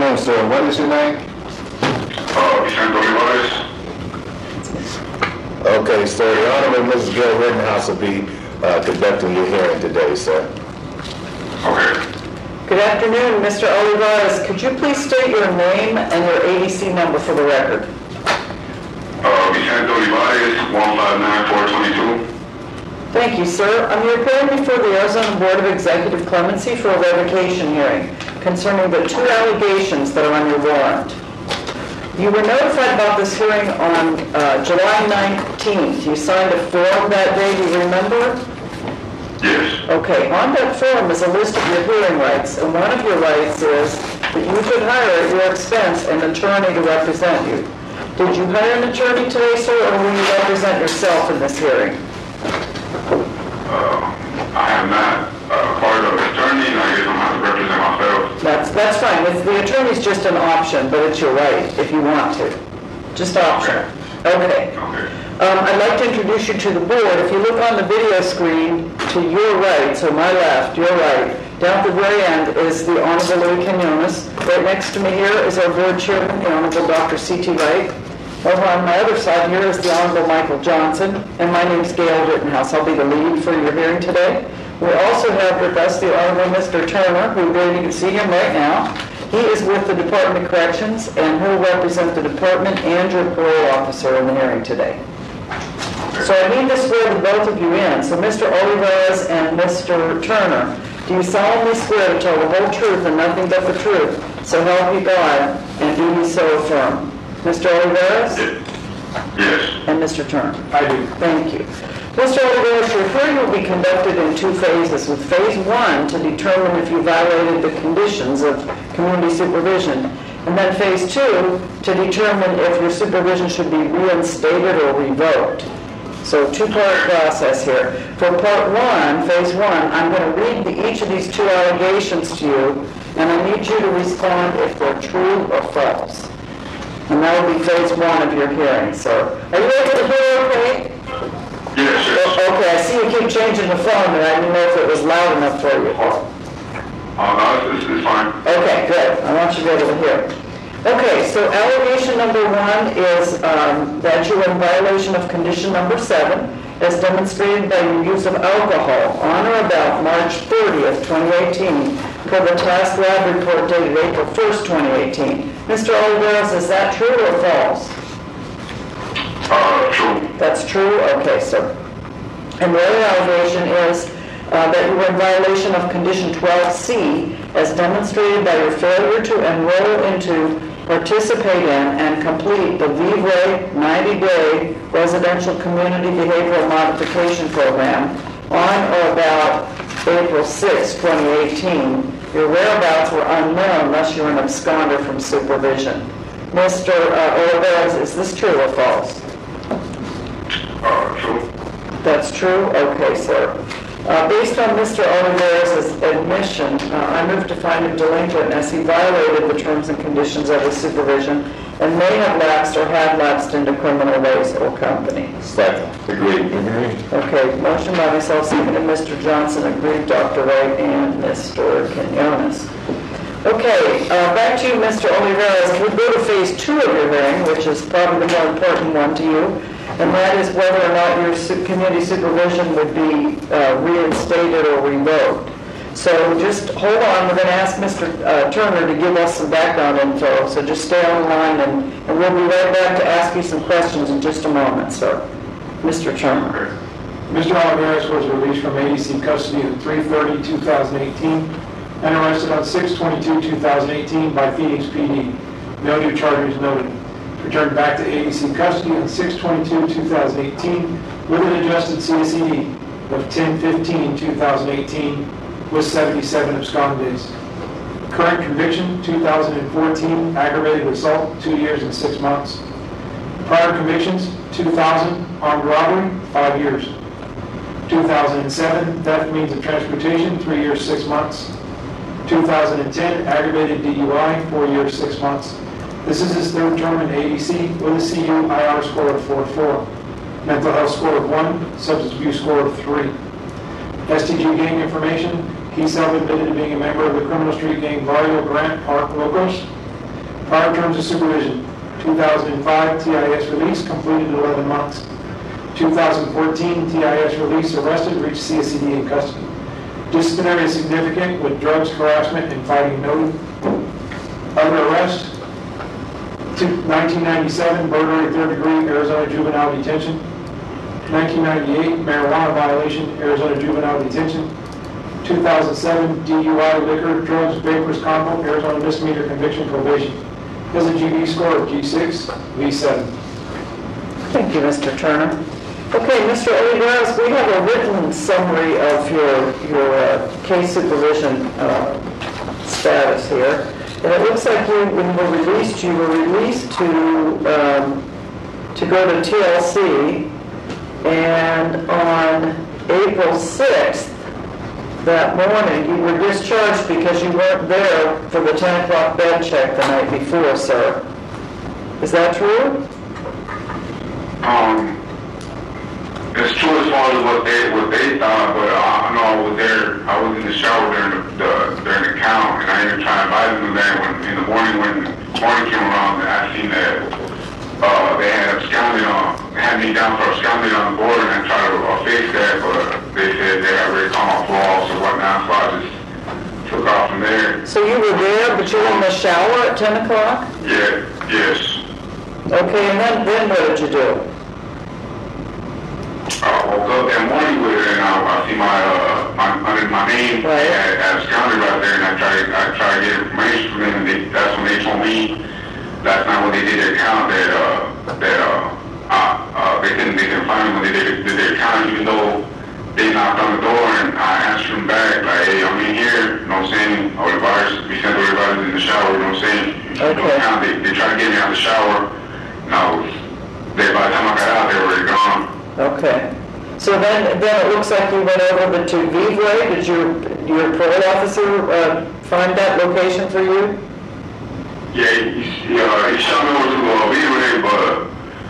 afternoon, sir. What is your name? Vicente Olivares. Okay, sir. The Honorable Mrs. Gail Rittenhouse will be conducting your hearing today, sir. Okay. Good afternoon, Mr. Olivares. Could you please state your name and your ADC number for the record? Vicente Olivares, 159422. Thank you, sir. I'm here appearing before the Arizona Board of Executive Clemency for a revocation hearing concerning the 2 allegations that are on your warrant. You were notified about this hearing on July 19th. You signed a form that day, do you remember? Yes. Okay, on that form is a list of your hearing rights, and one of your rights is that you could hire at your expense an attorney to represent you. Did you hire an attorney today, sir, or will you represent yourself in this hearing? I am not part of the attorney, and I guess I'm going to represent myself. That's fine. The attorney's just an option, but it's your right if you want to. Just option. Okay. Okay. I'd like to introduce you to the board. If you look on the video screen to your right, so my left, your right, down at the very end is the Honorable Louis Quinones. Right next to me here is our board chairman, the Honorable Dr. C.T. Wright. Over on my other side here is the Honorable Michael Johnson, and my name is Gail Rittenhouse. I'll be the lead for your hearing today. We also have with us the Honorable Mr. Turner, who you can see him right now. He is with the Department of Corrections, and he'll represent the department and your parole officer in the hearing today. So I need to swear the both of you in. So Mr. Olivares and Mr. Turner, do you solemnly swear to tell the whole truth and nothing but the truth, so help you God, and do you so affirm? Mr. Olivares? Yes. And Mr. Turner? I do. Thank you. Mr. Olivares, your hearing will be conducted in 2 phases, with phase 1 to determine if you violated the conditions of community supervision, and then phase 2 to determine if your supervision should be reinstated or revoked. So 2-part process here. For part 1, phase 1, I'm going to read each of these 2 allegations to you, and I need you to respond if they're true or false. And that will be phase 1 of your hearing. So, are you able to hear okay? Yes. Okay, I see you keep changing the phone, and I didn't know if it was loud enough for you. No, it's fine. Okay, good. I want you to be able to hear. Okay, so allegation number 1 is that you are in violation of condition number 7, as demonstrated by your use of alcohol on or about March 30th, 2018, per the task lab report dated April 1st, 2018. Mr. Olivares, is that true or false? True. That's true? Okay, sir. And the other allegation is that you were in violation of condition 12C, as demonstrated by your failure to enroll into, participate in, and complete the VWay 90-day residential community behavioral modification program on or about April 6, 2018. Your whereabouts were unknown unless you were an absconder from supervision. Mr. Olivares, is this true or false? True. That's true? Okay, sir. Based on Mr. Olivares' admission, I move to find him delinquent as he violated the terms and conditions of his supervision and may have lapsed or had lapsed into criminal ways or company. Second. Agreed. Okay, motion by myself, seconded Mr. Johnson, agreed Dr. Wright and Mr. Quinones. Okay, back to you, Mr. Olivares. We go to phase 2 of your hearing, which is probably the more important one to you, and that is whether or not your community supervision would be reinstated or revoked. So just hold on. We're going to ask Mr. Turner to give us some background info, so just stay on the line, and we'll be right back to ask you some questions in just a moment, sir. Mr. Turner. Mr. Olivares was released from ADC custody on 3/30/2018 and arrested on 6/22/2018 by Phoenix PD. No new charges noted. Returned back to ADC custody on 6/22/2018 with an adjusted CSED of 10/15/2018 with 77 abscond days. Current conviction, 2014 aggravated assault, 2 years and 6 months. Prior convictions, 2000 armed robbery, 5 years. 2007 theft means of transportation, 3 years, 6 months. 2010 aggravated DUI, 4 years, 6 months. This is his 3rd term in ADC with a CU-IR score of 4.4, mental health score of 1, substance abuse score of 3. STG gang information, he self-admitted to being a member of the criminal street gang Barrio Grant Park Locos Prior terms of supervision: 2005 TIS release, completed 11 months. 2014 TIS release, arrested, reached CSCD in custody. Disciplinary is significant with drugs, harassment, and fighting noted. Other arrest: 1997 burglary, third degree, Arizona juvenile detention. 1998 marijuana violation, Arizona juvenile detention. 2007 DUI, liquor, drugs, vapors, combo, Arizona misdemeanor conviction, probation. Has a GV score of G6, V7. Thank you, Mr. Turner. Okay, Mr. Olivares, we have a written summary of your case supervision status here. And it looks like when you were released to go to TLC, and on April 6th, that morning, you were discharged because you weren't there for the 10 o'clock bed check the night before, sir. Is that true? It's true as far as what they thought, but I know I was there. I was in the shower during the count, and I even tried to advise them that when in the morning when morning came around, I seen that they had had me down for absconding on the board, and I tried to fix that, but they said they had already come off laws or whatnot, so I just took off from there. So you were there, but you were in the shower at 10 o'clock? Yeah, yes. Okay, and then what did you do? I woke up that morning with it, and I see under my name Right. as counted right there, and I tried to get information from them, and that's when they told me last night when they did their count that they couldn't find me when they did their count, even though they knocked on the door, and I answered them back like, hey, I'm in here, you know what I'm saying? We sent everybody in the shower, you know what I'm saying? Okay. They tried to get me out of the shower, and by the time I got out, they were already gone. Okay. So then it looks like you went over to Vivre. Did your parole officer find that location for you? Yeah, he shot me over to Vivre, but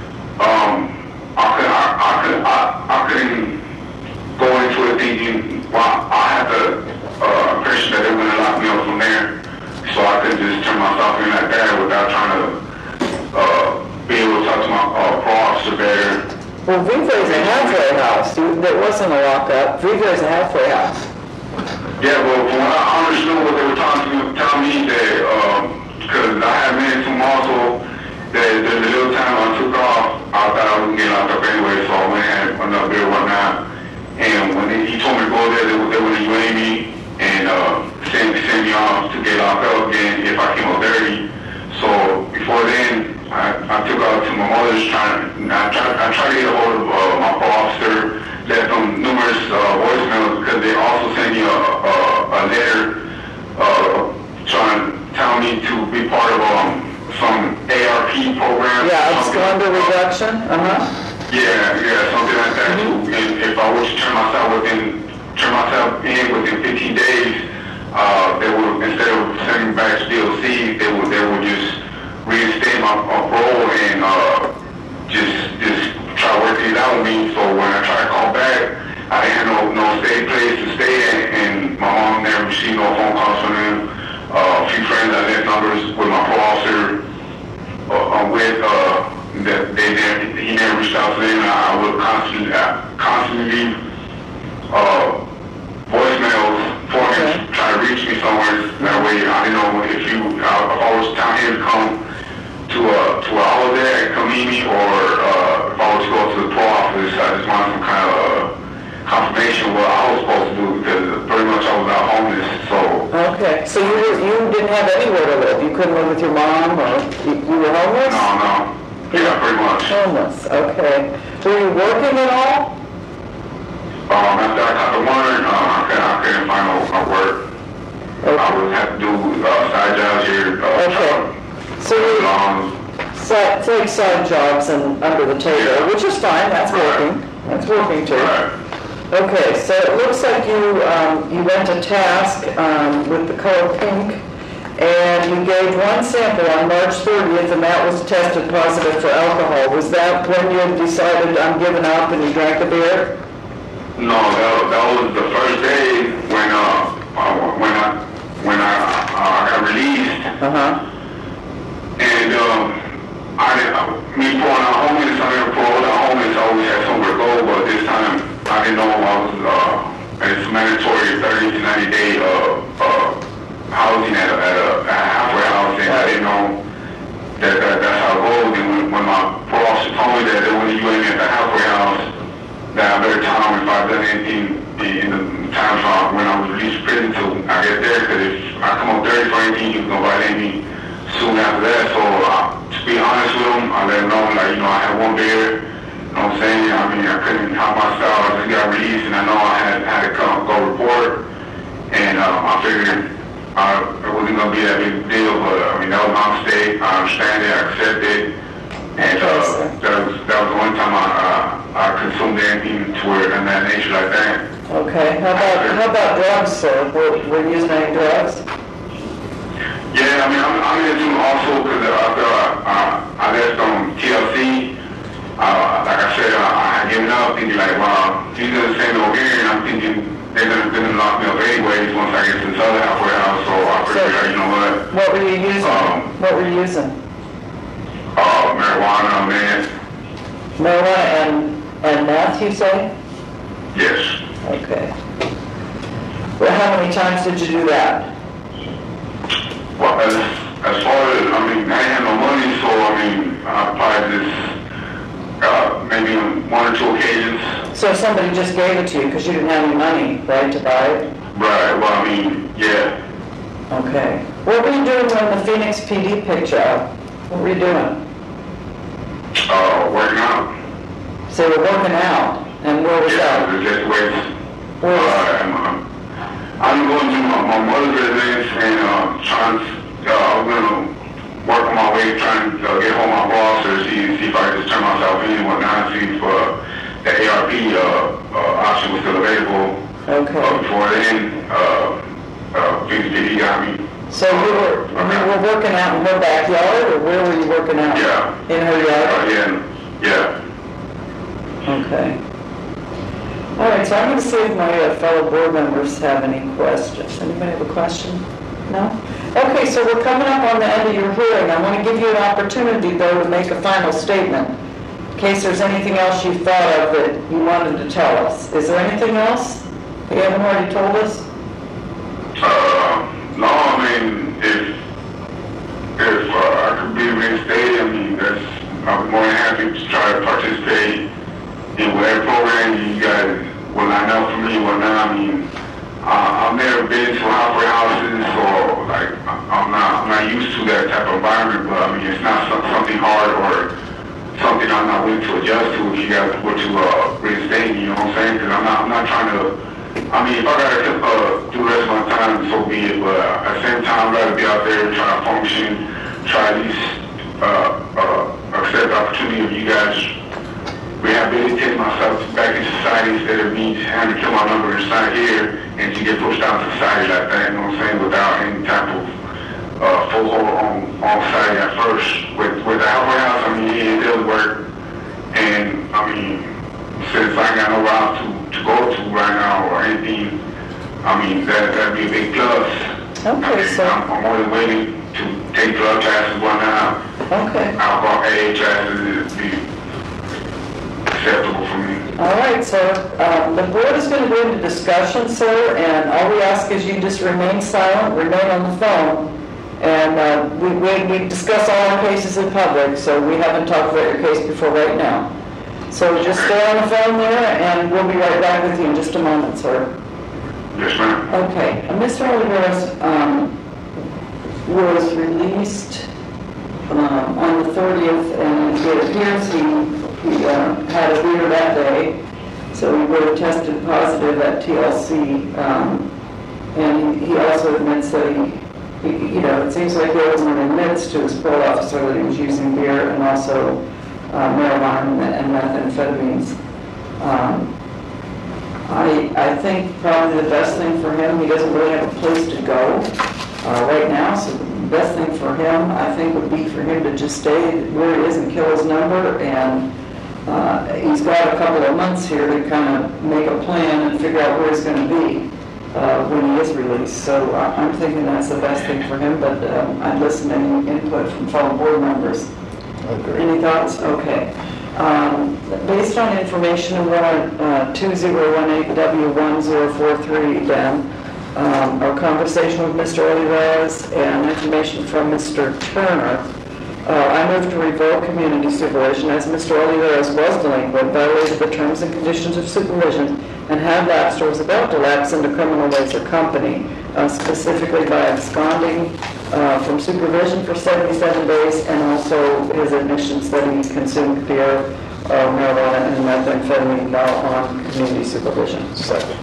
I couldn't go into it thinking, well, I had the impression that they were going to lock me up from there, so I couldn't just turn myself in like that without trying to be able to talk to my parole officer better. Well, Vivre's a halfway house. There wasn't a lockup. Vivre's a halfway house. Yeah, well, from what I understood, what they were telling me that, because I had minutes from also, that there's a little time I took off, I thought I was going to get locked up anyway, so I went ahead and another beer one night. And when he told me to go there, they were going to UA me and send me off to get locked up again if I came up dirty. So before then, I took out to my mother's I tried to get a hold of my parole officer, left them numerous voicemails because they also sent me a letter telling me to be part of some ARP program. Yeah, absconder reduction. Yeah, something like that too. And if I was to turn myself in within 15 days, they would, instead of sending me back to DLC, they would just reinstate my parole and just try working it out with me. So when I tried to call back, I didn't have no safe place to stay at, and my mom never received no phone calls from them. A few friends I left numbers with my parole officer he never reached out to them. I would constantly leave voicemails for him, try to reach me somewhere. That way I didn't know if I was telling him to come to a holiday and come meet me, or if I was to go to the parole office. I just wanted some kind of confirmation of what I was supposed to do, because pretty much I was out homeless. So Okay, so you didn't have anywhere to live. You couldn't live with your mom, or you were homeless? No. Yeah, pretty much. Homeless. Okay. Were you working at all? After I got the warrant, I couldn't find no work. Okay. I would have to do side jobs here. Okay. So you take side jobs and under the table, Yeah. which is fine. That's working. That's working too. Right. Okay, so it looks like you went to task with the color pink, and you gave one sample on March 30th, and that was tested positive for alcohol. Was that when you decided I'm giving up and you drank a beer? No, that was the first day when I got released. I get there, because if I come up 30 for anything, you can violate me soon after that. So to be honest with him, I let him know, like, you know, I had one beer. You know what I'm saying? I mean, I couldn't help myself. I just got released, and I know I had to go report. And I figured it wasn't going to be that big a deal, but I mean, that was my mistake. I understand it. I accept it. And that was the one time I consumed anything toward in that nature like that. Okay. How about drugs, sir? Were you using any drugs? Yeah, I mean, I'm into also because after I left TLC, like I said, I had given up, thinking like, wow, these are the same over here, and I'm thinking they're gonna lock me up anyways once I get to this other halfway house. So I figured, you know what? What were you using? What were you using? Marijuana, man. Marijuana and meth, you say? Yes. Okay. Well, how many times did you do that? Well, as far as, I mean, I didn't have no money, so I mean, I probably just maybe on one or two occasions. So somebody just gave it to you because you didn't have any money, right, to buy it? Right, well, I mean, yeah. Okay. What were you doing when the Phoenix PD picked you up? What were you doing? Working out. So you were working out, and where was that? Yeah, just ways. Where was I'm going to my mother's residence and trying to, I'm going to work on my way, trying to get home my boss or see if I can just turn myself in and whatnot, see if the ARP option was still available. Okay. Before then, PD got me. So you were working out in her backyard, or where were you working out? Yeah. In her yard? Yeah. Okay. All right, so I'm going to see if my fellow board members have any questions. Anybody have a question? No? Okay, so we're coming up on the end of your hearing. I want to give you an opportunity, though, to make a final statement, in case there's anything else you thought of that you wanted to tell us. Is there anything else that you haven't already told us? No, I mean, if I could be reinstated, I mean, I'm more than happy to try to participate in whatever program you guys will line up for me, whatnot. I mean, I've never been to halfway houses, so like I'm not used to that type of environment. But I mean, it's not something hard or something I'm not willing to adjust to if you guys were to reinstate me. You know what I'm saying? Because I'm not trying to. I mean, if I gotta do the rest of my time, so be it. But at the same time, I'd rather be out there trying to function, try at least accept the opportunity of you guys rehabilitate myself back in society instead of me having to kill my number inside here and to get pushed out to society like that, you know what I'm saying, without any type of foothold on society at first. With the halfway house, I mean, it does work. And, I mean, since I ain't got no route to go to right now or anything, I mean, that'd be a big plus. Okay, I mean, so... I'm only waiting to take drug tests one now. Okay. Alcohol, AA tests, be acceptable for me. All right, sir. The board is going to go into discussion, sir, and all we ask is you just remain silent, remain on the phone, and we discuss all our cases in public, so we haven't talked about your case before right now. So just stay on the phone there, and we'll be right back with you in just a moment, sir. Yes, ma'am. Okay. Mr. Oliveras was released on the 30th, and it appears he had a beer that day, so he would have tested positive at TLC, and he also admits that it seems like he ultimately admits to his parole officer that he was using beer and also marijuana and methamphetamines. I think probably the best thing for him, he doesn't really have a place to go right now, so the best thing for him, I think, would be for him to just stay where he is and kill his number, and he's got a couple of months here to kind of make a plan and figure out where he's going to be when he is released. So I'm thinking that's the best thing for him, but I'd listen to any input from fellow board members. Okay. Any thoughts? Okay. Based on information in warrant 2018W1043, then, our conversation with Mr. Olivares and information from Mr. Turner, I move to revoke community supervision as Mr. Olivares was delinquent, violated the terms and conditions of supervision, and have lapsed or is about to lapse into criminal ways or company, specifically by absconding from supervision for 77 days, and also his admissions that he consumed beer, marijuana, and methamphetamine while on community supervision. Second.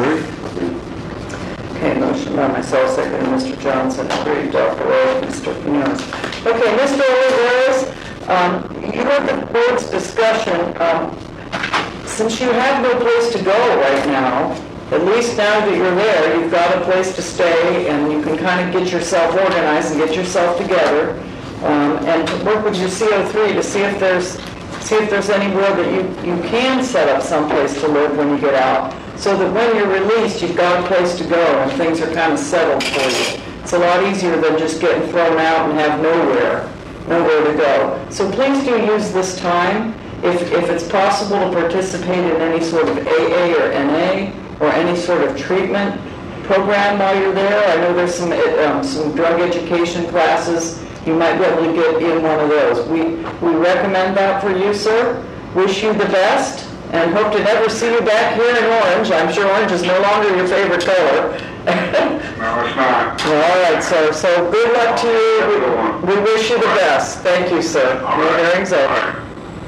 Okay, motion by myself, second by Mr. Johnson, agreed, Dr. Rowe, Mr. Quinones. Okay, Mr. Oliveros, you heard the board's discussion. Since you have no place to go right now, at least now that you're there, you've got a place to stay, and you can kind of get yourself organized and get yourself together, and to work with your CO3 to see if there's anywhere that you can set up someplace to live when you get out, so that when you're released, you've got a place to go and things are kind of settled for you. It's a lot easier than just getting thrown out and have nowhere to go. So please do use this time, if it's possible, to participate in any sort of AA or NA or any sort of treatment program while you're there. I know there's some drug education classes. You might be able to get in one of those. We recommend that for you, sir. Wish you the best, and hope to never see you back here in orange. I'm sure orange is no longer your favorite color. No, it's not. All right, sir. So good luck to you. We wish you the best. Thank you, sir. Your hearing's over.